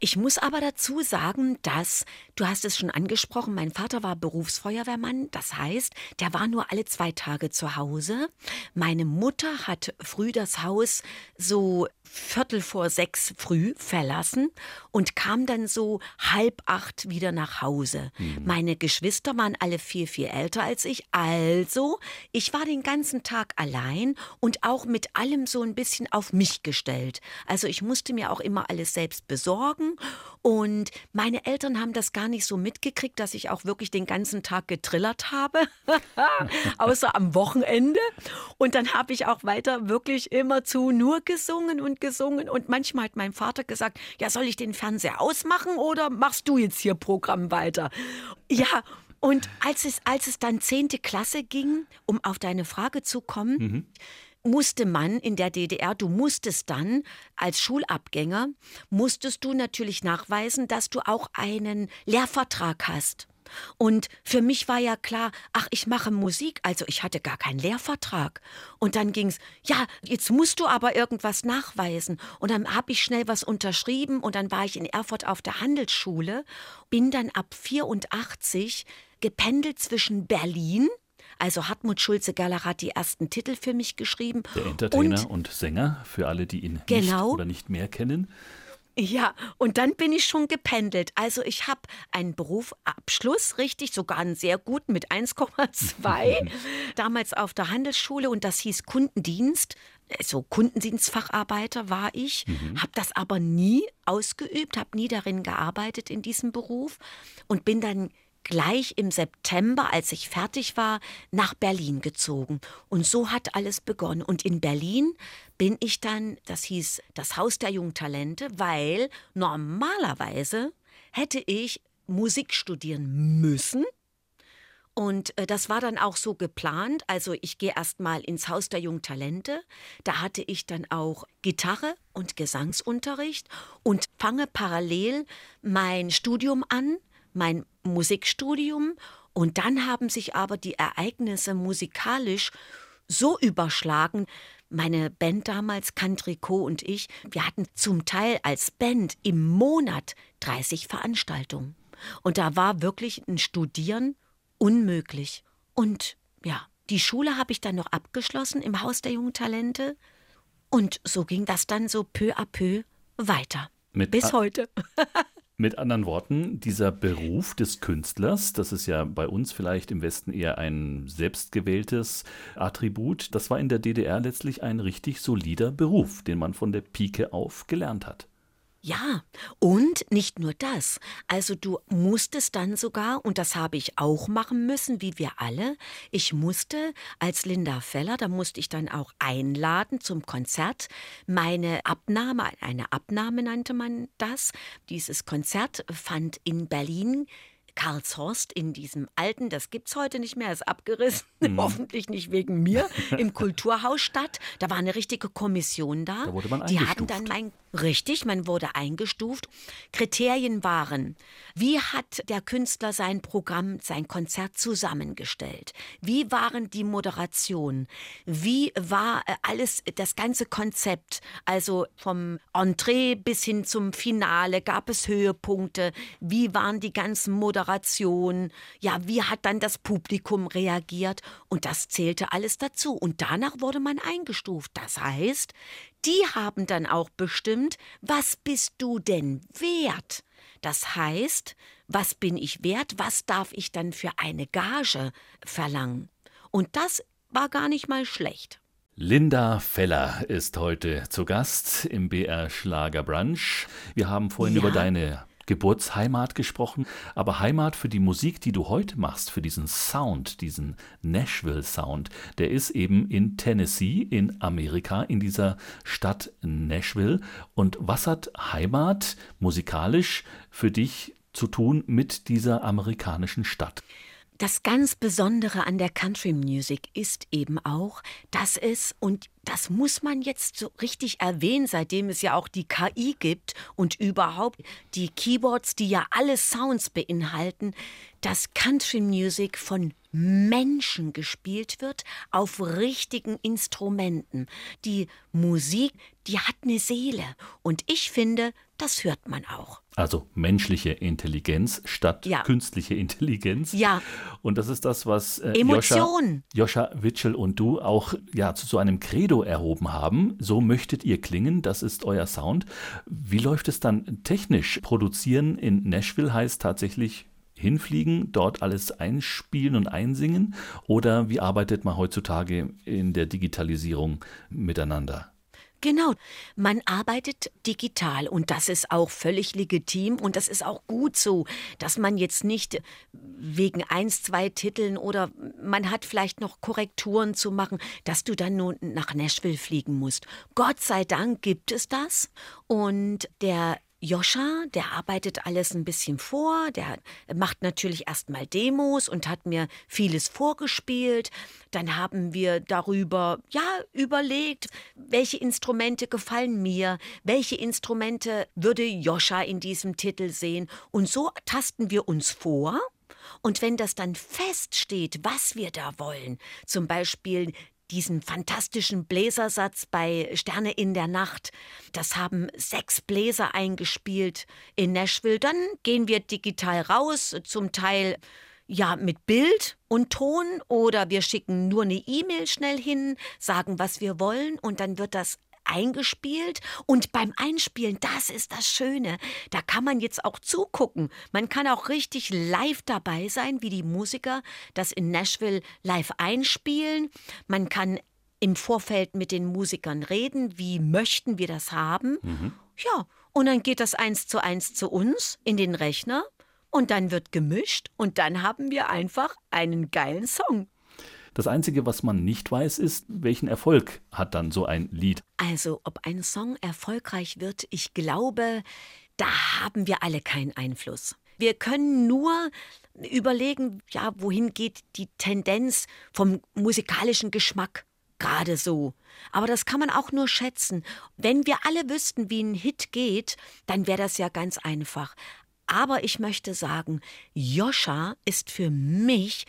S4: Ich muss aber dazu sagen, dass, du hast es schon angesprochen, mein Vater war Berufsfeuerwehrmann. Das heißt, der war nur alle zwei Tage zu Hause. Meine Mutter hat früh das Haus so Viertel vor sechs früh verlassen und kam dann so halb acht wieder nach Hause. Mhm. Meine Geschwister waren alle viel, viel älter als ich. Also, ich war den ganzen Tag allein und auch mit allem so ein bisschen auf mich gestellt. Also ich musste mir auch immer alles selbst besorgen und meine Eltern haben das gar nicht so mitgekriegt, dass ich auch wirklich den ganzen Tag getrillert habe, außer am Wochenende. Und dann habe ich auch weiter wirklich immerzu nur gesungen und gesungen und manchmal hat mein Vater gesagt, ja, soll ich den Fernseher ausmachen oder machst du jetzt hier Programm weiter? Ja, und als es, als es dann zehnte Klasse ging, um auf deine Frage zu kommen, mhm. musste man in der D D R, du musstest dann als Schulabgänger, musstest du natürlich nachweisen, dass du auch einen Lehrvertrag hast. Und für mich war ja klar, ach, ich mache Musik, also ich hatte gar keinen Lehrvertrag. Und dann ging's, ja, jetzt musst du aber irgendwas nachweisen. Und dann habe ich schnell was unterschrieben und dann war ich in Erfurt auf der Handelsschule, bin dann ab vierundachtzig gependelt zwischen Berlin, also Hartmut Schulze-Gerlach hat die ersten Titel für mich geschrieben.
S3: Der Entertainer und, und Sänger, für alle, die ihn genau, nicht oder nicht mehr kennen.
S4: Ja, und dann bin ich schon gependelt. Also ich habe einen Berufsabschluss, richtig, sogar einen sehr guten mit eins Komma zwei, damals auf der Handelsschule und das hieß Kundendienst. So Kundendienstfacharbeiter war ich, mhm. habe das aber nie ausgeübt, habe nie darin gearbeitet in diesem Beruf und bin dann gleich im September, als ich fertig war, nach Berlin gezogen. Und so hat alles begonnen. Und in Berlin bin ich dann, das hieß das Haus der Jungtalente, weil normalerweise hätte ich Musik studieren müssen. Und das war dann auch so geplant. Also ich gehe erst mal ins Haus der Jungtalente. Da hatte ich dann auch Gitarre und Gesangsunterricht und fange parallel mein Studium an, mein Musikstudium. Und dann haben sich aber die Ereignisse musikalisch so überschlagen. Meine Band damals, Country Co. und ich, wir hatten zum Teil als Band im Monat dreißig Veranstaltungen. Und da war wirklich ein Studieren unmöglich. Und ja, die Schule habe ich dann noch abgeschlossen im Haus der jungen Talente. Und so ging das dann so peu à peu weiter.
S3: Mit
S4: Bis heute.
S3: Mit anderen Worten, dieser Beruf des Künstlers, das ist ja bei uns vielleicht im Westen eher ein selbstgewähltes Attribut, das war in der D D R letztlich ein richtig solider Beruf, den man von der Pike auf gelernt hat.
S4: Ja, und nicht nur das. Also du musstest dann sogar, und das habe ich auch machen müssen, wie wir alle, ich musste als Linda Feller, da musste ich dann auch einladen zum Konzert, meine Abnahme, eine Abnahme nannte man das. Dieses Konzert fand in Berlin Karlshorst in diesem alten, das gibt's heute nicht mehr, ist abgerissen, mhm. hoffentlich nicht wegen mir, im Kulturhaus statt. Da war eine richtige Kommission da.
S3: Da wurde man
S4: Die
S3: eingestuft.
S4: haben dann mein, richtig, man wurde eingestuft. Kriterien waren, wie hat der Künstler sein Programm, sein Konzert zusammengestellt? Wie waren die Moderationen? Wie war alles, das ganze Konzept? Also vom Entree bis hin zum Finale gab es Höhepunkte. Wie waren die ganzen Moderationen? Ja, wie hat dann das Publikum reagiert? Und das zählte alles dazu. Und danach wurde man eingestuft. Das heißt, die haben dann auch bestimmt, was bist du denn wert? Das heißt, was bin ich wert? Was darf ich dann für eine Gage verlangen? Und das war gar nicht mal schlecht.
S3: Linda Feller ist heute zu Gast im B R Schlagerbrunch. Wir haben vorhin ja. über deine Geburtsheimat gesprochen, aber Heimat für die Musik, die du heute machst, für diesen Sound, diesen Nashville-Sound, der ist eben in Tennessee, in Amerika, in dieser Stadt Nashville. Und was hat Heimat musikalisch für dich zu tun mit dieser amerikanischen Stadt?
S4: Das ganz Besondere an der Country Music ist eben auch, dass es, und das muss man jetzt so richtig erwähnen, seitdem es ja auch die K I gibt und überhaupt die Keyboards, die ja alle Sounds beinhalten, dass Country Music von Menschen gespielt wird, auf richtigen Instrumenten. Die Musik, die hat eine Seele. Und ich finde, das hört man auch.
S3: Also menschliche Intelligenz statt
S4: Ja.
S3: künstliche Intelligenz.
S4: Ja.
S3: Und das ist das, was äh,
S4: Emotion.
S3: Joscha, Joscha Witschel und du auch ja, zu so einem Credo erhoben haben. So möchtet ihr klingen, das ist euer Sound. Wie läuft es dann technisch? Produzieren in Nashville heißt tatsächlich hinfliegen, dort alles einspielen und einsingen? Oder wie arbeitet man heutzutage in der Digitalisierung miteinander?
S4: Genau, man arbeitet digital und das ist auch völlig legitim und das ist auch gut so, dass man jetzt nicht wegen eins, zwei Titeln oder man hat vielleicht noch Korrekturen zu machen, dass du dann nun nach Nashville fliegen musst. Gott sei Dank gibt es das und der Joscha, der arbeitet alles ein bisschen vor, der macht natürlich erstmal Demos und hat mir vieles vorgespielt. Dann haben wir darüber, ja, überlegt, welche Instrumente gefallen mir, welche Instrumente würde Joscha in diesem Titel sehen. Und so tasten wir uns vor. Und wenn das dann feststeht, was wir da wollen, zum Beispiel diesen fantastischen Bläsersatz bei Sterne in der Nacht. Das haben sechs Bläser eingespielt in Nashville. Dann gehen wir digital raus, zum Teil ja mit Bild und Ton oder wir schicken nur eine E-Mail schnell hin, sagen, was wir wollen und dann wird das eingespielt und beim Einspielen, das ist das Schöne, da kann man jetzt auch zugucken. Man kann auch richtig live dabei sein, wie die Musiker das in Nashville live einspielen. Man kann im Vorfeld mit den Musikern reden, wie möchten wir das haben. Mhm. Ja, und dann geht das eins zu eins zu uns in den Rechner und dann wird gemischt und dann haben wir einfach einen geilen Song.
S3: Das Einzige, was man nicht weiß, ist, welchen Erfolg hat dann so ein Lied?
S4: Also, ob ein Song erfolgreich wird, ich glaube, da haben wir alle keinen Einfluss. Wir können nur überlegen, ja, wohin geht die Tendenz vom musikalischen Geschmack gerade so. Aber das kann man auch nur schätzen. Wenn wir alle wüssten, wie ein Hit geht, dann wäre das ja ganz einfach. Aber ich möchte sagen, Joscha ist für mich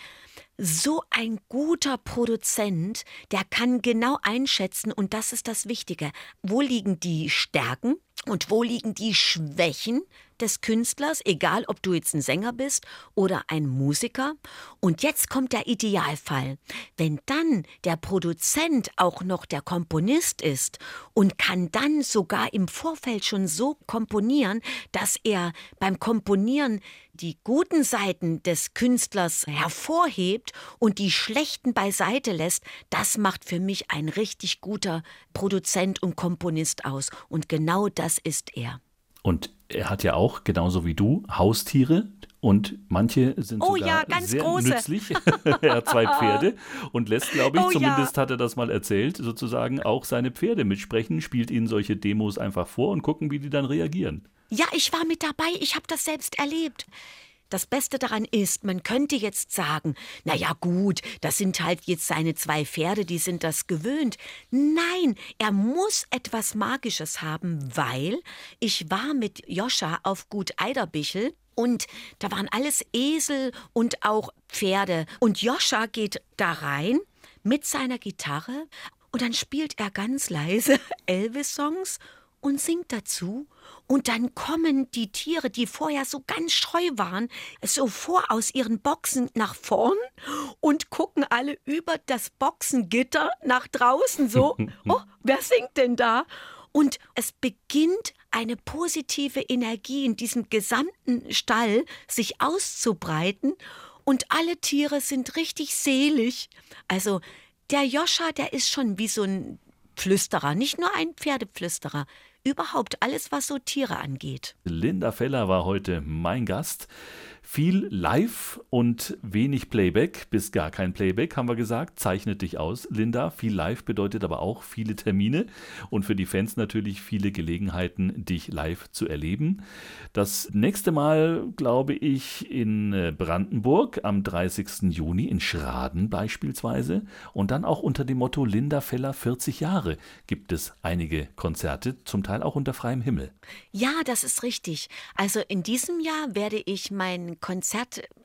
S4: so ein guter Produzent, der kann genau einschätzen, und das ist das Wichtige, wo liegen die Stärken und wo liegen die Schwächen des Künstlers, egal ob du jetzt ein Sänger bist oder ein Musiker. Und jetzt kommt der Idealfall. Wenn dann der Produzent auch noch der Komponist ist und kann dann sogar im Vorfeld schon so komponieren, dass er beim Komponieren die guten Seiten des Künstlers hervorhebt und die schlechten beiseite lässt, das macht für mich ein richtig guter Produzent und Komponist aus. Und genau das ist er.
S3: Und er hat ja auch, genauso wie du, Haustiere und manche sind
S4: oh,
S3: sogar
S4: ja, ganz
S3: sehr
S4: große.
S3: nützlich. Er hat zwei Pferde und lässt, glaube ich,
S4: oh,
S3: zumindest
S4: ja.
S3: hat er das mal erzählt, sozusagen auch seine Pferde mitsprechen, spielt ihnen solche Demos einfach vor und gucken, wie die dann reagieren.
S4: Ja, ich war mit dabei, ich habe das selbst erlebt. Das Beste daran ist, man könnte jetzt sagen, na ja gut, das sind halt jetzt seine zwei Pferde, die sind das gewöhnt. Nein, er muss etwas Magisches haben, weil ich war mit Joscha auf Gut Eiderbichel und da waren alles Esel und auch Pferde. Und Joscha geht da rein mit seiner Gitarre und dann spielt er ganz leise Elvis-Songs und singt dazu. Und dann kommen die Tiere, die vorher so ganz scheu waren, so vor aus ihren Boxen nach vorn und gucken alle über das Boxengitter nach draußen so. Oh, wer singt denn da? Und es beginnt eine positive Energie in diesem gesamten Stall sich auszubreiten und alle Tiere sind richtig selig. Also der Joscha, der ist schon wie so ein Flüsterer, nicht nur ein Pferdeflüsterer. Überhaupt alles, was so Tiere angeht.
S3: Linda Feller war heute mein Gast. Viel Live und wenig Playback, bis gar kein Playback, haben wir gesagt. Zeichnet dich aus, Linda. Viel Live bedeutet aber auch viele Termine und für die Fans natürlich viele Gelegenheiten, dich live zu erleben. Das nächste Mal, glaube ich, in Brandenburg am dreißigsten Juni, in Schraden beispielsweise. Und dann auch unter dem Motto Linda Feller vierzig Jahre gibt es einige Konzerte, zum Teil auch unter freiem Himmel.
S4: Ja, das ist richtig. Also in diesem Jahr werde ich mein Konzert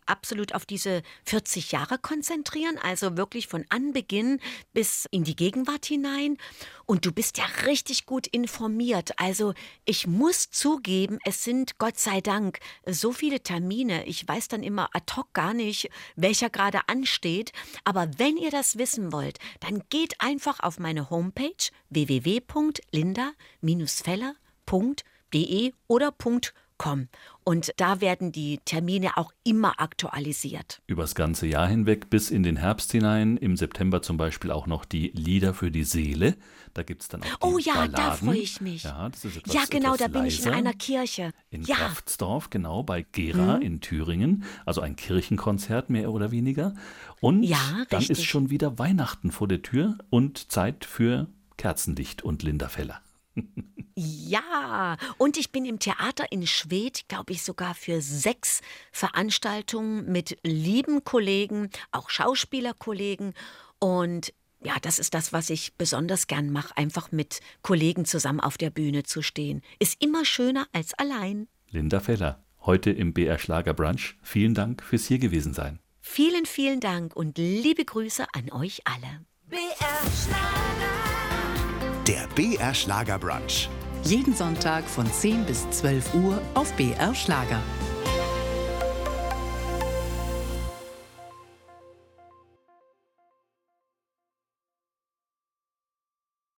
S4: absolut auf diese vierzig Jahre konzentrieren, also wirklich von Anbeginn bis in die Gegenwart hinein. Und du bist ja richtig gut informiert. Also ich muss zugeben, es sind Gott sei Dank so viele Termine. Ich weiß dann immer ad hoc gar nicht, welcher gerade ansteht. Aber wenn ihr das wissen wollt, dann geht einfach auf meine Homepage w w w punkt linda feller punkt de oder .com. Und da werden die Termine auch immer aktualisiert.
S3: Übers ganze Jahr hinweg bis in den Herbst hinein. Im September zum Beispiel auch noch die Lieder für die Seele. Da gibt es dann auch die
S4: Oh ja,
S3: Balladen.
S4: da freue ich mich.
S3: Ja, das ist etwas,
S4: ja genau,
S3: etwas
S4: da bin ich in
S3: leiser.
S4: einer Kirche.
S3: In
S4: ja.
S3: Kraftsdorf, genau, bei Gera
S4: Mhm.
S3: in Thüringen. Also ein Kirchenkonzert mehr oder weniger. Und
S4: Ja,
S3: dann
S4: richtig.
S3: ist schon wieder Weihnachten vor der Tür und Zeit für Kerzenlicht und Linda Feller.
S4: Ja, und ich bin im Theater in Schwedt, glaube ich, sogar für sechs Veranstaltungen mit lieben Kollegen, auch Schauspielerkollegen. Und ja, das ist das, was ich besonders gern mache, einfach mit Kollegen zusammen auf der Bühne zu stehen. Ist immer schöner als allein.
S3: Linda Feller, heute im B R Schlager Brunch. Vielen Dank fürs hier gewesen sein.
S4: Vielen, vielen Dank und liebe Grüße an euch alle.
S2: B R Schlager.
S1: Der B R Schlager Brunch.
S5: Jeden Sonntag von zehn bis zwölf Uhr auf B R Schlager.